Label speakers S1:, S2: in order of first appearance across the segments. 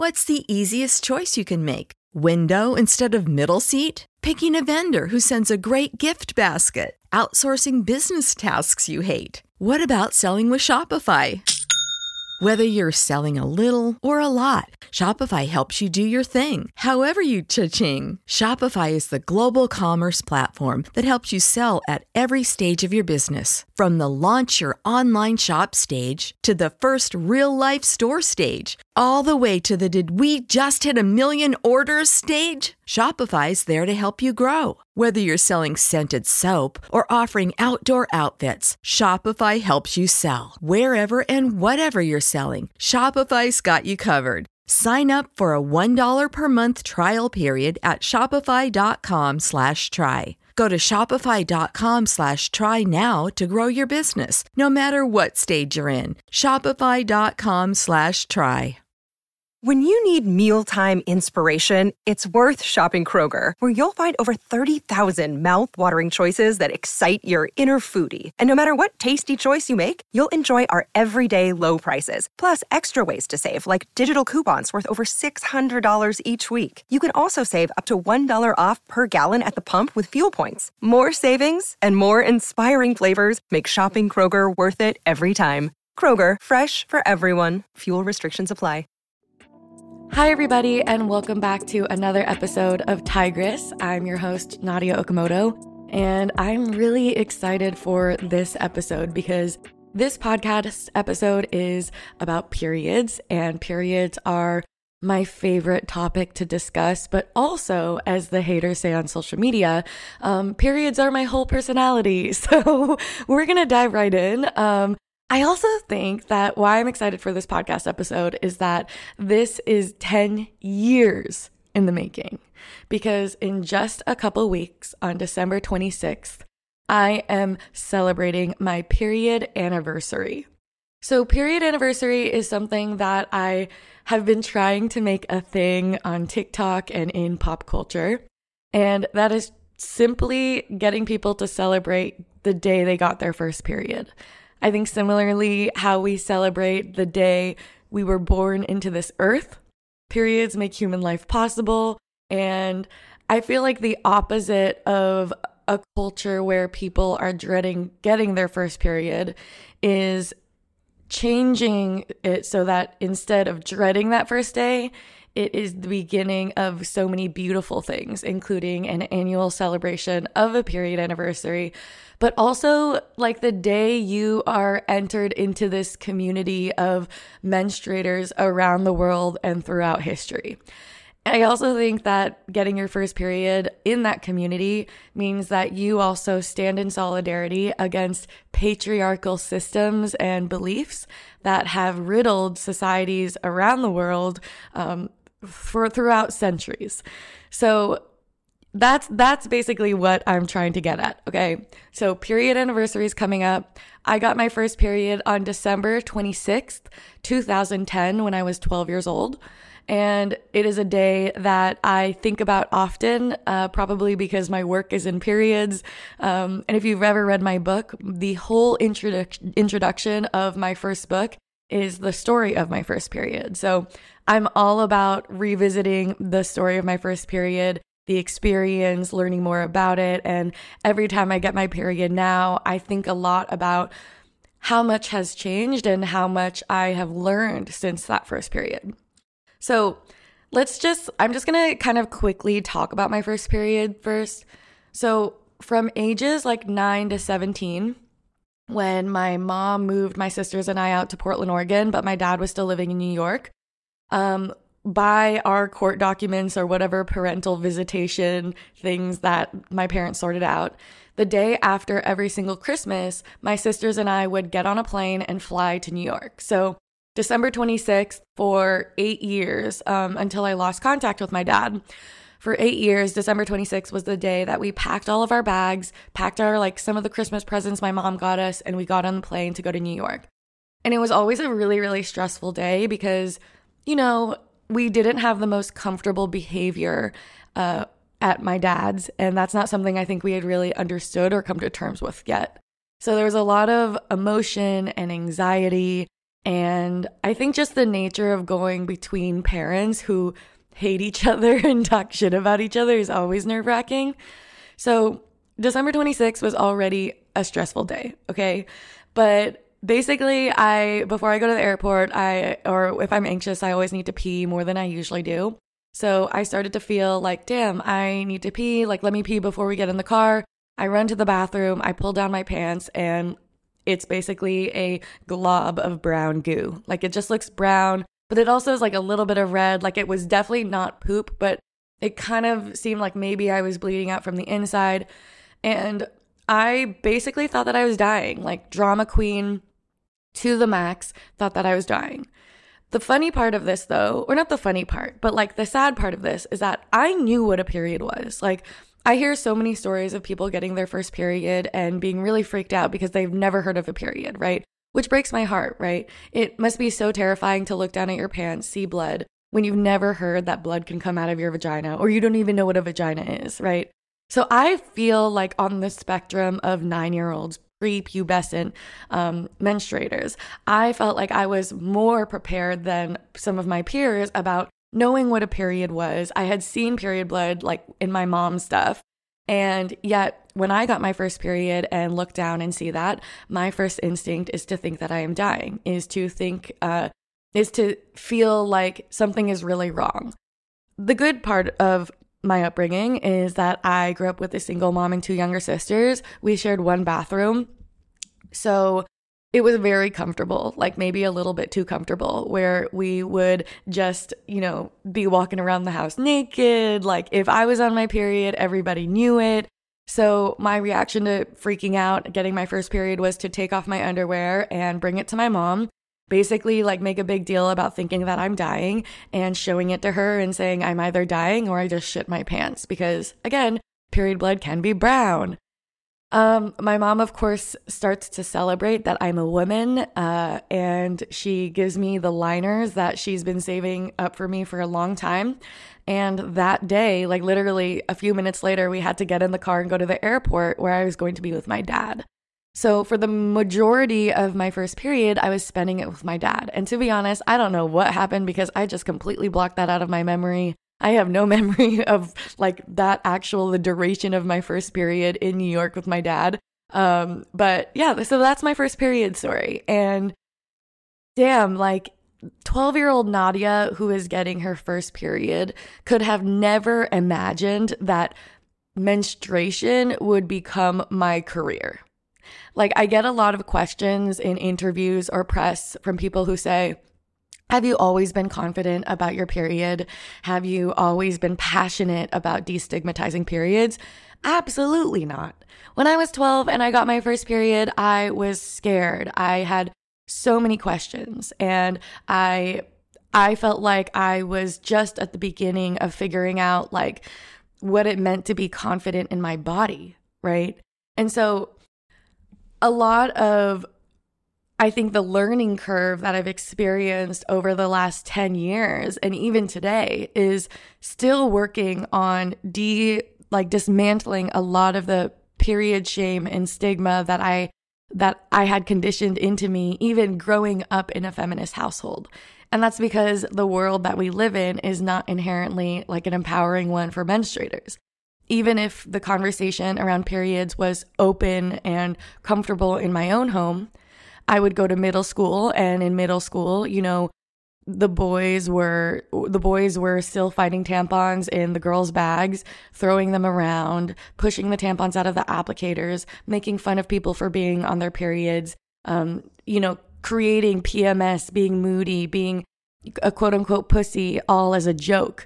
S1: What's the easiest choice you can make? Window instead of middle seat? Picking a vendor who sends a great gift basket? Outsourcing business tasks you hate? What about selling with Shopify? Whether you're selling a little or a lot, Shopify helps you do your thing, however you cha-ching. Shopify is the global commerce platform that helps you sell at every stage of your business. From the launch your online shop stage to the first real-life store stage, all the way to the did we just hit a million orders stage. Shopify's there to help you grow. Whether you're selling scented soap or offering outdoor outfits, Shopify helps you sell. Wherever and whatever you're selling, Shopify's got you covered. Sign up for a $1 per month trial period at shopify.com/try. Go to shopify.com/try now to grow your business, no matter what stage you're in. Shopify.com/try.
S2: When you need mealtime inspiration, it's worth shopping Kroger, where you'll find over 30,000 mouth-watering choices that excite your inner foodie. And no matter what tasty choice you make, you'll enjoy our everyday low prices, plus extra ways to save, like digital coupons worth over $600 each week. You can also save up to $1 off per gallon at the pump with fuel points. More savings and more inspiring flavors make shopping Kroger worth it every time. Kroger, fresh for everyone. Fuel restrictions apply.
S3: Hi, everybody, and welcome back to another episode of Tigress. I'm your host, Nadia Okamoto, and I'm really excited for this episode because this podcast episode is about periods, and periods are my favorite topic to discuss, but also, as the haters say on social media, periods are my whole personality. So we're going to dive right in. I also think that why I'm excited for this podcast episode is that this is 10 years in the making, because in just a couple weeks on December 26th, I am celebrating my period anniversary. So period anniversary is something that I have been trying to make a thing on TikTok and in pop culture, and that is simply getting people to celebrate the day they got their first period. I think similarly how we celebrate the day we were born into this earth, periods make human life possible. And I feel like the opposite of a culture where people are dreading getting their first period is changing it so that instead of dreading that first day, it is the beginning of so many beautiful things, including an annual celebration of a period anniversary, but also like the day you are entered into this community of menstruators around the world and throughout history. I also think that getting your first period in that community means that you also stand in solidarity against patriarchal systems and beliefs that have riddled societies around the world for throughout centuries. So that's basically what I'm trying to get at. Okay. So period anniversary is coming up. I got my first period on December 26th, 2010 when I was 12 years old. And it is a day that I think about often, probably because my work is in periods. And if you've ever read my book, the whole introduction of my first book is the story of my first period. So I'm all about revisiting the story of my first period, the experience, learning more about it. And every time I get my period now, I think a lot about how much has changed and how much I have learned since that first period. So I'm just going to kind of quickly talk about my first period first. So from ages like 9 to 17, when my mom moved my sisters and I out to Portland, Oregon, but my dad was still living in New York, by our court documents or whatever parental visitation things that my parents sorted out, the day after every single Christmas, my sisters and I would get on a plane and fly to New York. So December 26th for 8 years, until I lost contact with my dad. For 8 years, December 26th was the day that we packed all of our bags, packed our, some of the Christmas presents my mom got us, and we got on the plane to go to New York. And it was always a really, really stressful day because, we didn't have the most comfortable behavior at my dad's, and that's not something I think we had really understood or come to terms with yet. So there was a lot of emotion and anxiety And I think just the nature of going between parents who hate each other and talk shit about each other is always nerve-wracking. So December 26th was already a stressful day, okay? But basically, before I go to the airport, or if I'm anxious, I always need to pee more than I usually do. So I started to feel like, damn, I need to pee. Like, let me pee before we get in the car. I run to the bathroom, I pull down my pants, and it's basically a glob of brown goo. Like, it just looks brown, but it also is like a little bit of red. Like, it was definitely not poop, but it kind of seemed like maybe I was bleeding out from the inside. And I basically thought that I was dying, like drama queen to the max, thought that I was dying. The funny part of this, though, or not the funny part, but like the sad part of this is that I knew what a period was. Like, I hear so many stories of people getting their first period and being really freaked out because they've never heard of a period, right? Which breaks my heart, right? It must be so terrifying to look down at your pants, see blood, when you've never heard that blood can come out of your vagina, or you don't even know what a vagina is, right? So I feel like on the spectrum of 9-year-olds, prepubescent menstruators, I felt like I was more prepared than some of my peers about knowing what a period was. I had seen period blood like in my mom's stuff. And yet when I got my first period and look down and see that, my first instinct is to think that I am dying, is to feel like something is really wrong. The good part of my upbringing is that I grew up with a single mom and 2 younger sisters. We shared one bathroom. So it was very comfortable, like maybe a little bit too comfortable, where we would just, be walking around the house naked. Like, if I was on my period, everybody knew it. So my reaction to freaking out, getting my first period, was to take off my underwear and bring it to my mom. Basically, like, make a big deal about thinking that I'm dying and showing it to her and saying I'm either dying or I just shit my pants. Because, again, period blood can be brown. My mom, of course, starts to celebrate that I'm a woman, and she gives me the liners that she's been saving up for me for a long time. And that day, like literally a few minutes later, we had to get in the car and go to the airport where I was going to be with my dad. So for the majority of my first period, I was spending it with my dad. And to be honest, I don't know what happened because I just completely blocked that out of my memory. I have no memory of like the duration of my first period in New York with my dad. But yeah, so that's my first period story. And damn, like 12-year-old Nadia, who is getting her first period, could have never imagined that menstruation would become my career. Like, I get a lot of questions in interviews or press from people who say, have you always been confident about your period? Have you always been passionate about destigmatizing periods? Absolutely not. When I was 12 and I got my first period, I was scared. I had so many questions, and I felt like I was just at the beginning of figuring out like what it meant to be confident in my body, right? And so a lot of, I think, the learning curve that I've experienced over the last 10 years and even today is still working on dismantling a lot of the period shame and stigma that I had conditioned into me even growing up in a feminist household. And that's because the world that we live in is not inherently like an empowering one for menstruators. Even if the conversation around periods was open and comfortable in my own home, I would go to middle school, and in middle school, the boys were still finding tampons in the girls' bags, throwing them around, pushing the tampons out of the applicators, making fun of people for being on their periods, creating PMS, being moody, being a quote unquote pussy, all as a joke.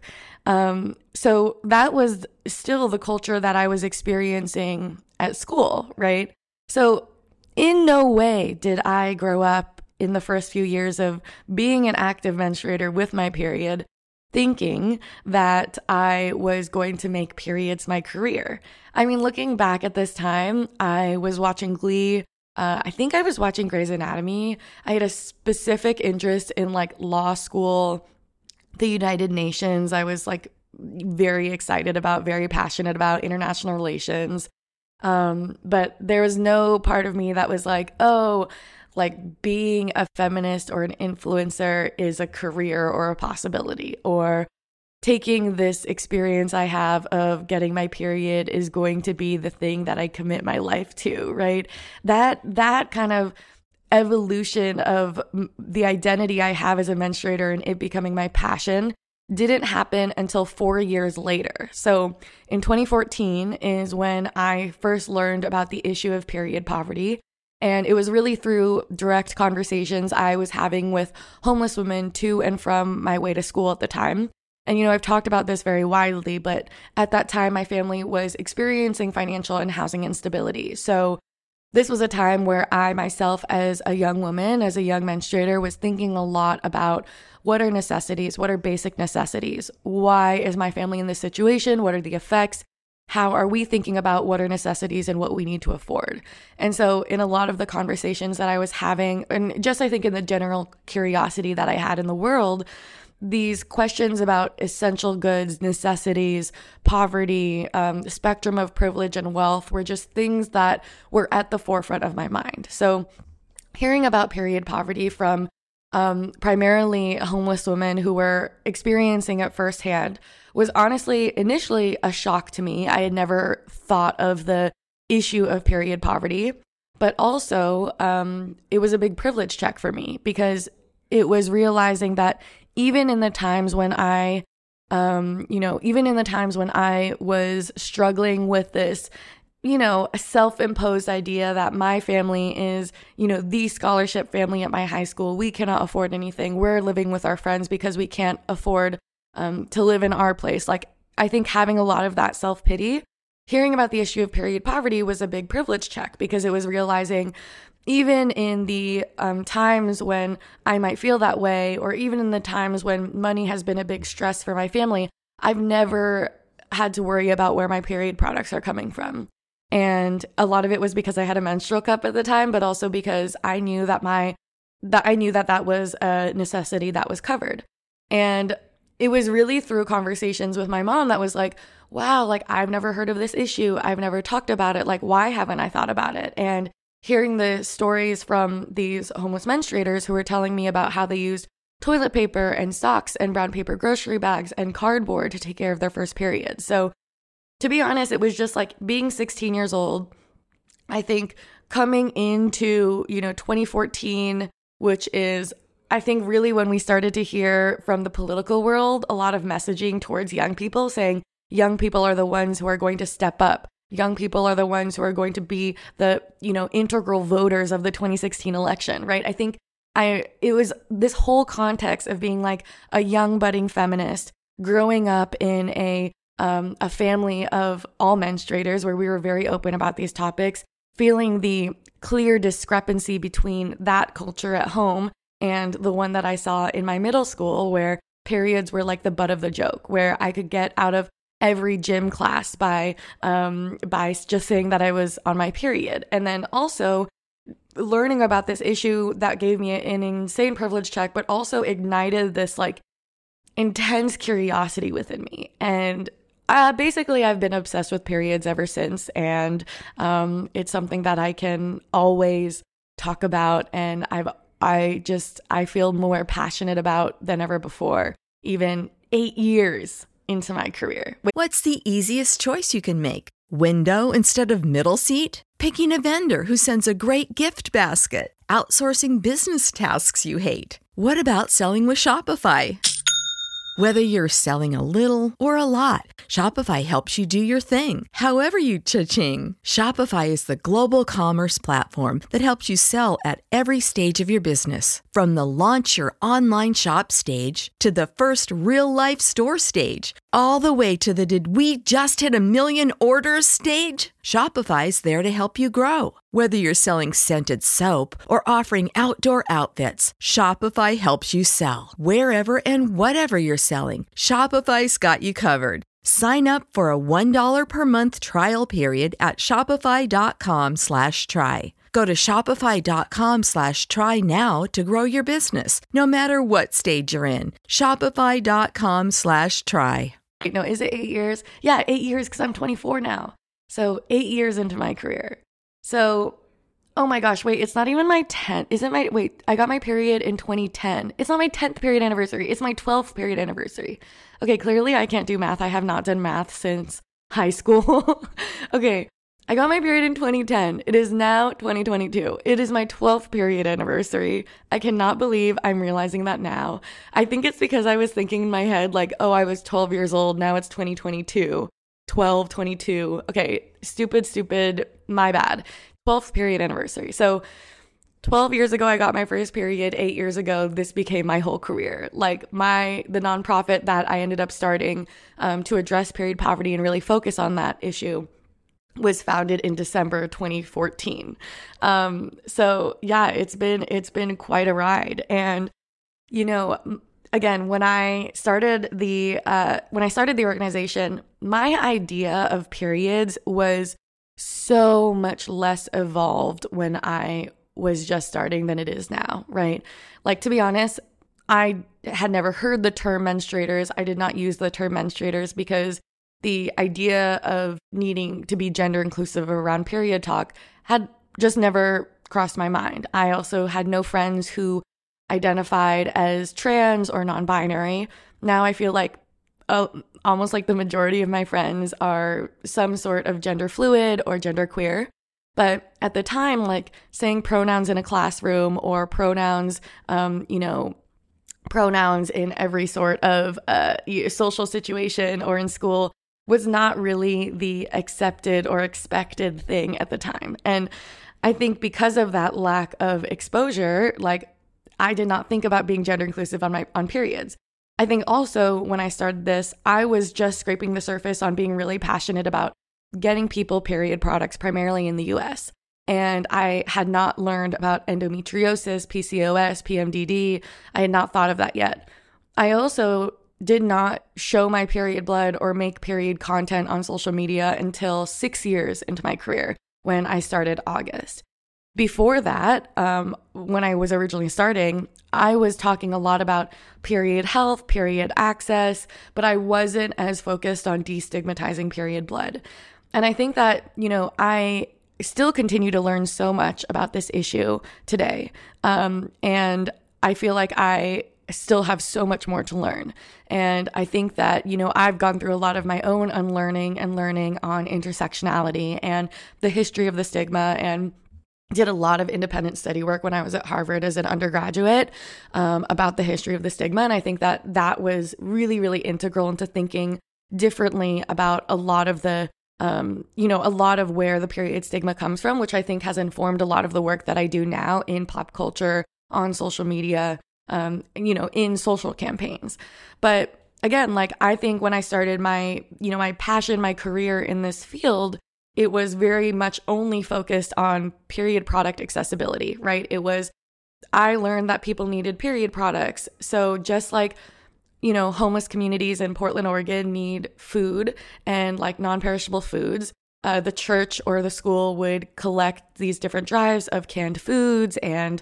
S3: So that was still the culture that I was experiencing at school, right? So in no way did I grow up in the first few years of being an active menstruator with my period thinking that I was going to make periods my career. I mean, looking back at this time, I was watching Glee. I think I was watching Grey's Anatomy. I had a specific interest in like law school, the United Nations. I was like very excited about, very passionate about international relations. But there was no part of me that was like, oh, like being a feminist or an influencer is a career or a possibility, or taking this experience I have of getting my period is going to be the thing that I commit my life to, right? That kind of evolution of the identity I have as a menstruator and it becoming my passion didn't happen until 4 years later. So in 2014 is when I first learned about the issue of period poverty. And it was really through direct conversations I was having with homeless women to and from my way to school at the time. And, I've talked about this very widely, but at that time, my family was experiencing financial and housing instability. So this was a time where I myself, as a young woman, as a young menstruator, was thinking a lot about what are necessities, what are basic necessities? Why is my family in this situation? What are the effects? How are we thinking about what are necessities and what we need to afford? And so in a lot of the conversations that I was having, and just I think in the general curiosity that I had in the world, these questions about essential goods, necessities, poverty, the spectrum of privilege and wealth were just things that were at the forefront of my mind. So hearing about period poverty from primarily homeless women who were experiencing it firsthand was honestly initially a shock to me. I had never thought of the issue of period poverty, but also it was a big privilege check for me because it was realizing that even in the times when I was struggling with this, a self-imposed idea that my family is, the scholarship family at my high school. We cannot afford anything. We're living with our friends because we can't afford to live in our place. Like, I think having a lot of that self-pity, hearing about the issue of period poverty was a big privilege check because it was realizing even in the times when I might feel that way, or even in the times when money has been a big stress for my family, I've never had to worry about where my period products are coming from. And a lot of it was because I had a menstrual cup at the time, but also because I knew that that was a necessity that was covered. And it was really through conversations with my mom that was like, wow, like I've never heard of this issue. I've never talked about it. Like, why haven't I thought about it? And hearing the stories from these homeless menstruators who were telling me about how they used toilet paper and socks and brown paper grocery bags and cardboard to take care of their first period. So to be honest, it was just like being 16 years old, I think coming into, 2014, which is, I think, really when we started to hear from the political world a lot of messaging towards young people saying young people are the ones who are going to step up. Young people are the ones who are going to be the, integral voters of the 2016 election, right? I think it was this whole context of being like a young budding feminist growing up in a family of all menstruators where we were very open about these topics, feeling the clear discrepancy between that culture at home and the one that I saw in my middle school where periods were like the butt of the joke, where I could get out of every gym class by just saying that I was on my period. And then also learning about this issue that gave me an insane privilege check, but also ignited this like intense curiosity within me. And basically I've been obsessed with periods ever since. And it's something that I can always talk about. And I feel more passionate about than ever before, even 8 years into my career.
S1: What's the easiest choice you can make? Window instead of middle seat? Picking a vendor who sends a great gift basket? Outsourcing business tasks you hate? What about selling with Shopify? Whether you're selling a little or a lot, Shopify helps you do your thing, however you cha-ching. Shopify is the global commerce platform that helps you sell at every stage of your business. From the launch your online shop stage to the first real-life store stage, all the way to the did we just hit 1 million orders stage. Shopify's there to help you grow. Whether you're selling scented soap or offering outdoor outfits, Shopify helps you sell. Wherever and whatever you're selling, Shopify's got you covered. Sign up for a $1 per month trial period at shopify.com/try. Go to shopify.com/try now to grow your business, no matter what stage you're in. Shopify.com/try.
S3: No, is it 8 years? Yeah, 8 years because I'm 24 now. So 8 years into my career. So Oh my gosh, wait, it's not even my 10th. Wait, I got my period in 2010. It's not my 10th period anniversary. It's my 12th period anniversary. Okay, clearly I can't do math. I have not done math since high school. Okay, I got my period in 2010. It is now 2022. It is my 12th period anniversary. I cannot believe I'm realizing that now. I think it's because I was thinking in my head like, oh, I was 12 years old. Now it's 2022. 12, 22. Okay, stupid, my bad. 12th period anniversary. So 12 years ago, I got my first period. 8 years ago, this became my whole career. Like the nonprofit that I ended up starting to address period poverty and really focus on that issue was founded in December 2014. So yeah, it's been quite a ride. And, you know, again, when I started the organization, my idea of periods was so much less evolved when I was just starting than it is now, right? Like, to be honest, I had never heard the term menstruators. I did not use the term menstruators because the idea of needing to be gender inclusive around period talk had just never crossed my mind. I also had no friends who identified as trans or non-binary. Now I feel like almost like the majority of my friends are some sort of gender fluid or gender queer. But at the time, like saying pronouns in a classroom or pronouns, pronouns in every sort of social situation or in school was not really the accepted or expected thing at the time. And I think because of that lack of exposure, like I did not think about being gender inclusive on periods. I think also when I started this, I was just scraping the surface on being really passionate about getting people period products, primarily in the US. And I had not learned about endometriosis, PCOS, PMDD. I had not thought of that yet. I also did not show my period blood or make period content on social media until 6 years into my career when I started August. Before that, when I was originally starting, I was talking a lot about period health, period access, but I wasn't as focused on destigmatizing period blood. And I think that, you know, I still continue to learn so much about this issue today. And I feel like I still have so much more to learn. And I think that, you know, I've gone through a lot of my own unlearning and learning on intersectionality and the history of the stigma, and did a lot of independent study work when I was at Harvard as an undergraduate about the history of the stigma. And I think that that was really, really integral into thinking differently about a lot of the, a lot of where the period stigma comes from, which I think has informed a lot of the work that I do now in pop culture, on social media, in social campaigns. But again, like I think when I started my passion, my career in this field, it was very much only focused on period product accessibility, right? I learned that people needed period products. So just like, homeless communities in Portland, Oregon need food and like non-perishable foods, the church or the school would collect these different drives of canned foods and,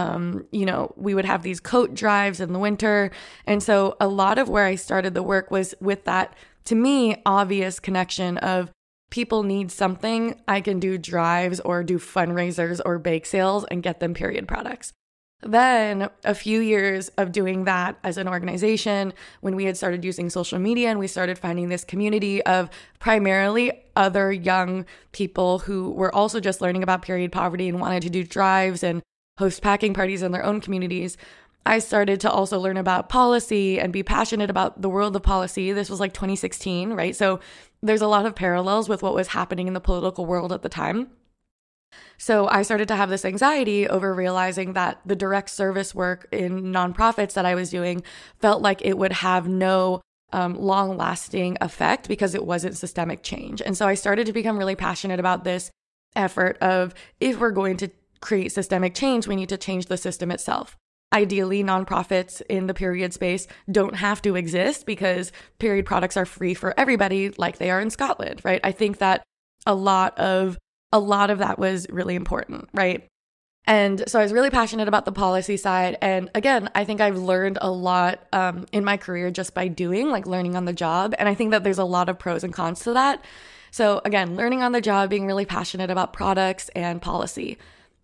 S3: we would have these coat drives in the winter. And so a lot of where I started the work was with that, to me, obvious connection of people need something, I can do drives or do fundraisers or bake sales and get them period products. Then a few years of doing that as an organization, when we had started using social media and we started finding this community of primarily other young people who were also just learning about period poverty and wanted to do drives and host packing parties in their own communities, I started to also learn about policy and be passionate about the world of policy. This was like 2016, right? So there's a lot of parallels with what was happening in the political world at the time. So I started to have this anxiety over realizing that the direct service work in nonprofits that I was doing felt like it would have no long-lasting effect because it wasn't systemic change. And so I started to become really passionate about this effort of, if we're going to create systemic change, we need to change the system itself. Ideally, nonprofits in the period space don't have to exist because period products are free for everybody like they are in Scotland, right? I think that a lot of that was really important, right? And so I was really passionate about the policy side. And again, I think I've learned a lot in my career just by learning on the job. And I think that there's a lot of pros and cons to that. So again, learning on the job, being really passionate about products and policy.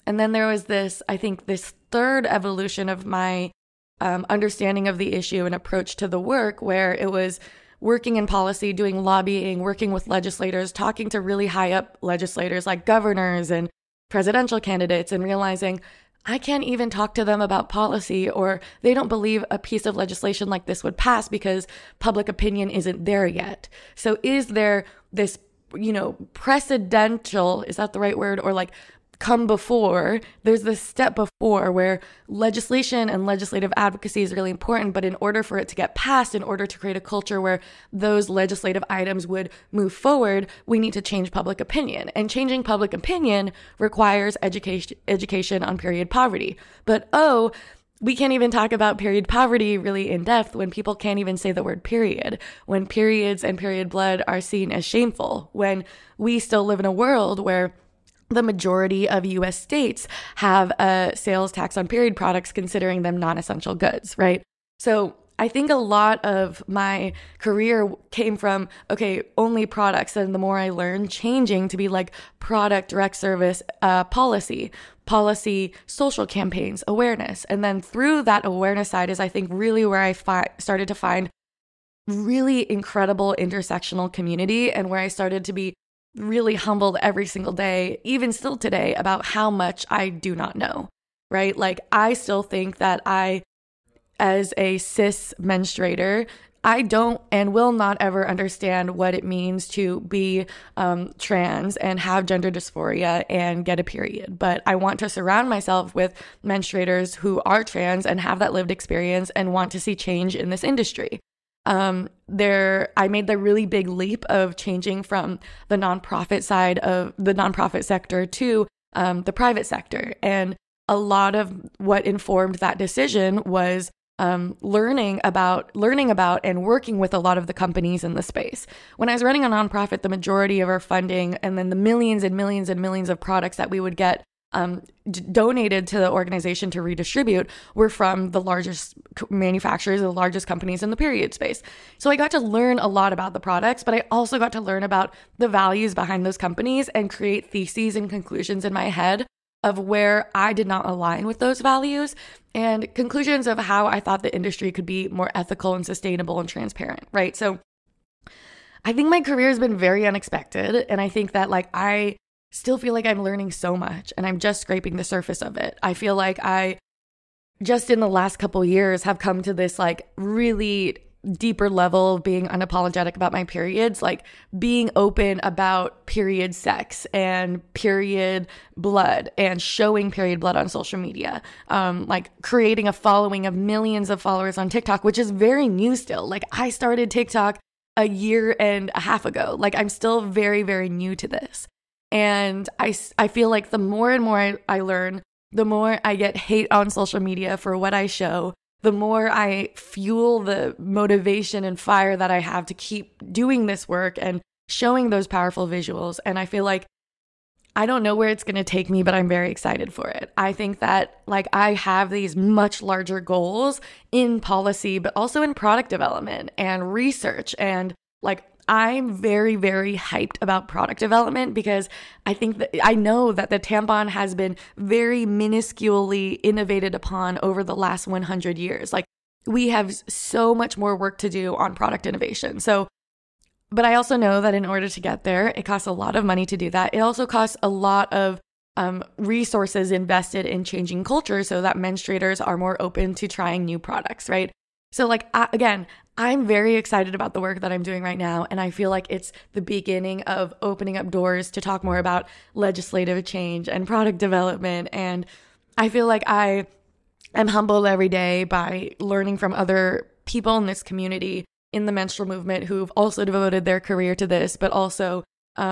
S3: And then there was this third evolution of my understanding of the issue and approach to the work, where it was working in policy, doing lobbying, working with legislators, talking to really high up legislators like governors and presidential candidates, and realizing I can't even talk to them about policy, or they don't believe a piece of legislation like this would pass because public opinion isn't there yet. So is there this, precedential, is that the right word? Or like come before, there's this step before where legislation and legislative advocacy is really important, but in order for it to get passed, in order to create a culture where those legislative items would move forward, we need to change public opinion. And changing public opinion requires education on period poverty. But we can't even talk about period poverty really in depth when people can't even say the word period, when periods and period blood are seen as shameful, when we still live in a world where the majority of US states have a sales tax on period products, considering them non-essential goods, right? So I think a lot of my career came from, only products. And the more I learned, changing to be like product, direct service, policy, social campaigns, awareness. And then through that awareness side is, I think, really where I started to find really incredible intersectional community, and where I started to be really humbled every single day, even still today, about how much I do not know, right? Like, I still think that as a cis menstruator, I don't and will not ever understand what it means to be trans and have gender dysphoria and get a period. But I want to surround myself with menstruators who are trans and have that lived experience and want to see change in this industry. I made the really big leap of changing from the nonprofit side of the nonprofit sector to the private sector. And a lot of what informed that decision was learning about and working with a lot of the companies in the space. When I was running a nonprofit, the majority of our funding and then the millions and millions and millions of products that we would get donated to the organization to redistribute were from the largest manufacturers, the largest companies in the period space. So I got to learn a lot about the products, but I also got to learn about the values behind those companies and create theses and conclusions in my head of where I did not align with those values, and conclusions of how I thought the industry could be more ethical and sustainable and transparent, right? So I think my career has been very unexpected, and I think that I still feel like I'm learning so much and I'm just scraping the surface of it. I feel like I just in the last couple years have come to this really deeper level of being unapologetic about my periods, being open about period sex and period blood and showing period blood on social media, creating a following of millions of followers on TikTok, which is very new still. I started TikTok a year and a half ago. I'm still very, very new to this. And I feel like the more and more I learn, the more I get hate on social media for what I show, the more I fuel the motivation and fire that I have to keep doing this work and showing those powerful visuals. And I feel like I don't know where it's going to take me, but I'm very excited for it. I think that I have these much larger goals in policy, but also in product development and research. And I'm very, very hyped about product development because I know that the tampon has been very minusculely innovated upon over the last 100 years. We have so much more work to do on product innovation. But I also know that in order to get there, it costs a lot of money to do that. It also costs a lot of resources invested in changing culture so that menstruators are more open to trying new products, right? So I'm very excited about the work that I'm doing right now, and I feel like it's the beginning of opening up doors to talk more about legislative change and product development. And I feel like I am humbled every day by learning from other people in this community in the menstrual movement who've also devoted their career to this, but also,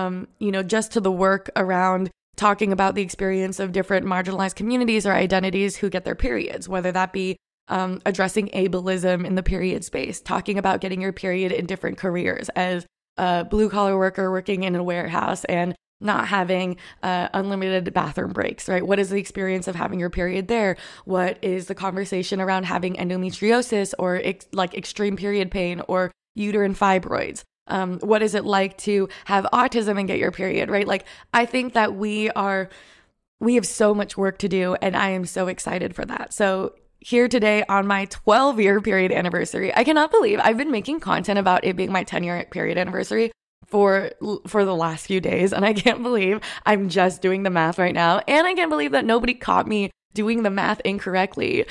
S3: just to the work around talking about the experience of different marginalized communities or identities who get their periods, whether that be addressing ableism in the period space, talking about getting your period in different careers as a blue-collar worker working in a warehouse and not having unlimited bathroom breaks, right? What is the experience of having your period there? What is the conversation around having endometriosis or extreme period pain or uterine fibroids? What is it like to have autism and get your period, right? I think that we are we have so much work to do, and I am so excited for that. So here today on my 12-year period anniversary, I cannot believe I've been making content about it being my 10-year period anniversary for the last few days, and I can't believe I'm just doing the math right now, and I can't believe that nobody caught me doing the math incorrectly.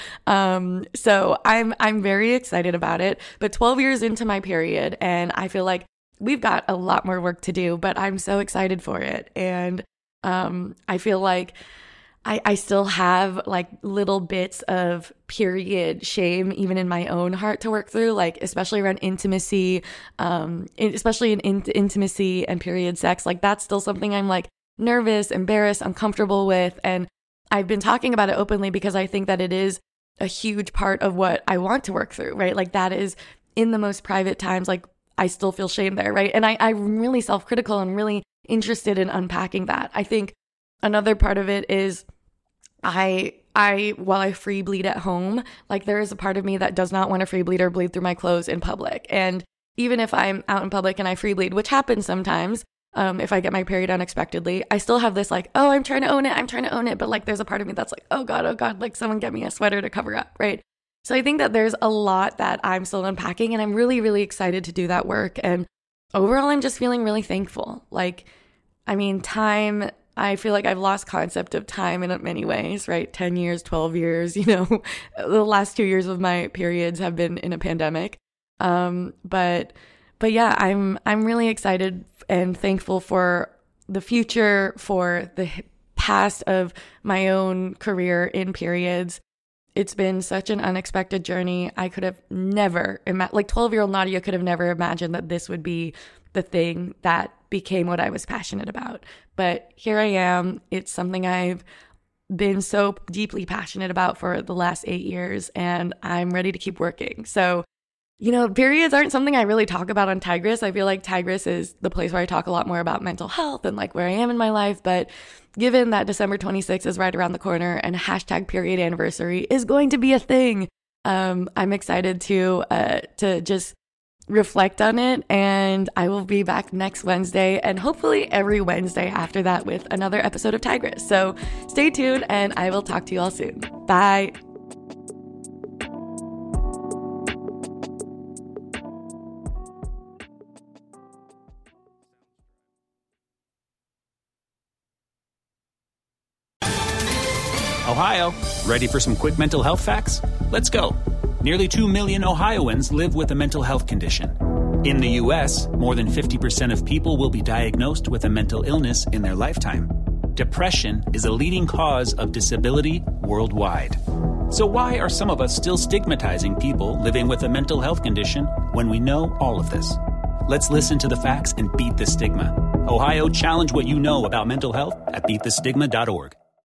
S3: So I'm very excited about it. But 12 years into my period, and I feel like we've got a lot more work to do, but I'm so excited for it. And I feel like I still have like little bits of period shame, even in my own heart, to work through, like especially around intimacy, especially in intimacy and period sex. Like that's still something I'm like nervous, embarrassed, uncomfortable with. And I've been talking about it openly because I think that it is a huge part of what I want to work through, right? Like that is in the most private times, like I still feel shame there, right? And I'm really self-critical and really interested in unpacking that. I think another part of it is while I free bleed at home, like there is a part of me that does not want to free bleed or bleed through my clothes in public. And even if I'm out in public and I free bleed, which happens sometimes, if I get my period unexpectedly, I still have this like, oh, I'm trying to own it. But like, there's a part of me that's like, oh God, like someone get me a sweater to cover up, right? So I think that there's a lot that I'm still unpacking, and I'm really, really excited to do that work. And overall, I'm just feeling really thankful. Like, I mean, time, I feel like I've lost concept of time in many ways, right? 10 years, 12 years, the last 2 years of my periods have been in a pandemic. But yeah, I'm really excited and thankful for the future, for the past of my own career in periods. It's been such an unexpected journey. I could have never, like 12-year-old Nadia could have never imagined that this would be the thing that became what I was passionate about. But here I am. It's something I've been so deeply passionate about for the last 8 years, and I'm ready to keep working. So, periods aren't something I really talk about on Tigress. I feel like Tigress is the place where I talk a lot more about mental health and like where I am in my life. But given that December 26th is right around the corner and hashtag period anniversary is going to be a thing, I'm excited to just reflect on it. And I will be back next Wednesday and hopefully every Wednesday after that with another episode of Tigress. So stay tuned and I will talk to you all soon. Bye.
S4: Ohio, ready for some quick mental health facts? Let's go. Nearly 2 million Ohioans live with a mental health condition. In the U.S., more than 50% of people will be diagnosed with a mental illness in their lifetime. Depression is a leading cause of disability worldwide. So why are some of us still stigmatizing people living with a mental health condition when we know all of this? Let's listen to the facts and beat the stigma. Ohio, challenge what you know about mental health at beatthestigma.org.